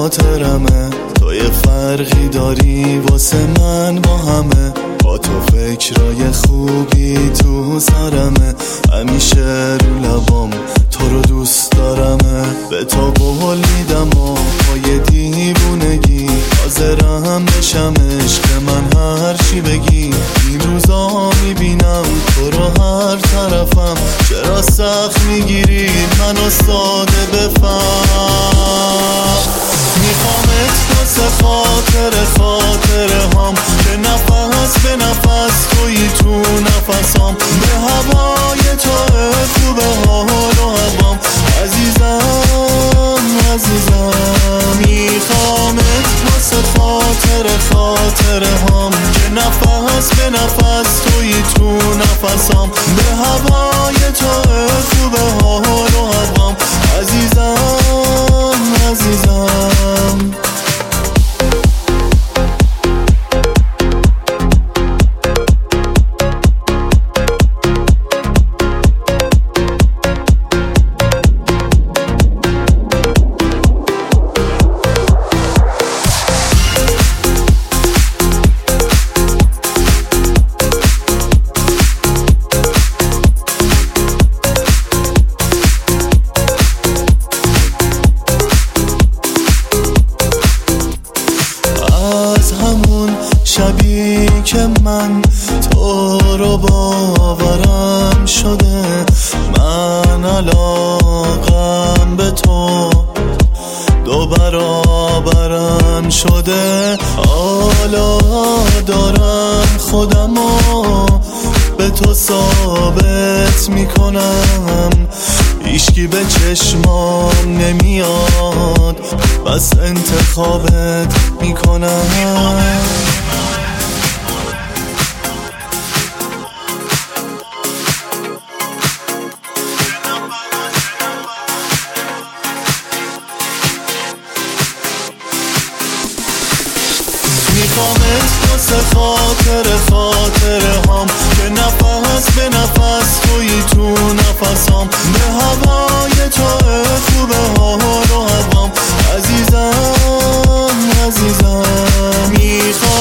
خاطرمه، تو یه فرقی داری واسه من با همه. با تو فکرای خوبی تو سرمه، همیشه رو لبام تو رو دوست دارمه. به تو قول میدم و با یه دیوونگی حاضرم بشم عشق من هر چی بگی. این روزا میبینم تو رو هر طرفم، چرا سخت میگیری منو ساده بفهم. میخوامت واسه خاطره هم که نفس به نفس توی تو نفسام. به هوای تو خوبه حال و هوام عزیزم عزیزم. میخوامت واسه خاطره هم که نفس به نفس توی تو نفسام. به هوای تو خوبه حال و هوام عزیزم عزیزم. شبی که من تو رو باورم شده، من علاقم به تو دو برابرم شده. حالا دارم خودمو به تو ثابت میکنم، هیچکی به چشمام نمیاد بس انتخابت میکنم. میخوامت واسه خاطره هم که نفس به نفس توی تو نفسام. به هوای تو خوبه حال و هوام عزیزم عزیزم.